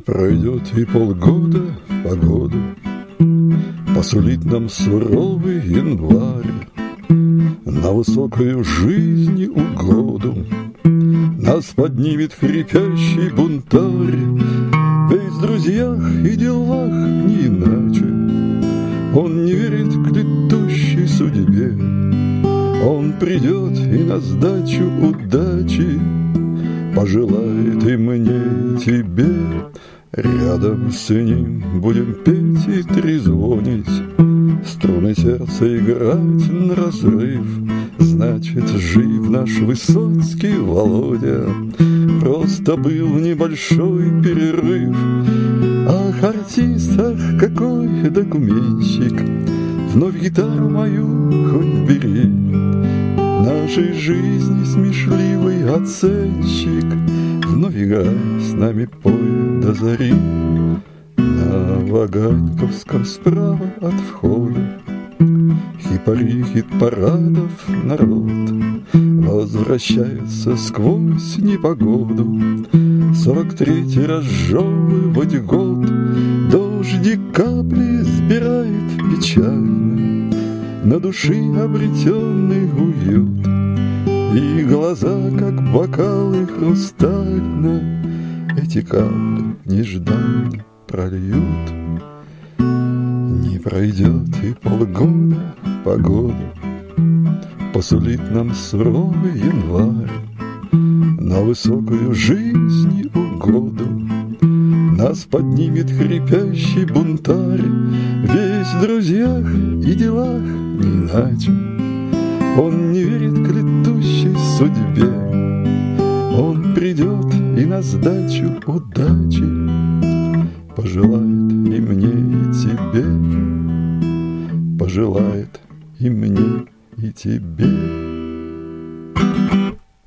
Пройдет и полгода, погода посулит нам суровый январь, на высокую жизнь угоду нас поднимет хрипящий бунтарь. Ведь в друзьях и делах не иначе. Он не верит к летущей судьбе. Он придет и на сдачу удачи пожелает и мне, и тебе. Рядом с ним будем петь и трезвонить, струны сердца играть на разрыв. Значит, жив наш Высоцкий Володя, просто был небольшой перерыв. Ах, артист, ах, какой документщик, вновь гитару мою хоть бери. Нашей жизни смешливый оценщик, вновь играй с нами, пой до зари. На Ваганьковском справа от входа хит-пари, хит-парадов народ возвращается сквозь непогоду. 43-й разжевывать год. Дожди капли сбирает печально, на души обретенный уют. И глаза, как бокалы хрустально, эти капли нежданно прольют. Не пройдет и полгода, погода посулит нам суровый январь, на высокую жизнь угоду нас поднимет хрипящий бунтарь. Весь в друзьях и делах не иначе. Он не верит к летущей судьбе. Он придет и на сдачу удачи пожелает и мне, и тебе. Пожелает и мне, и тебе.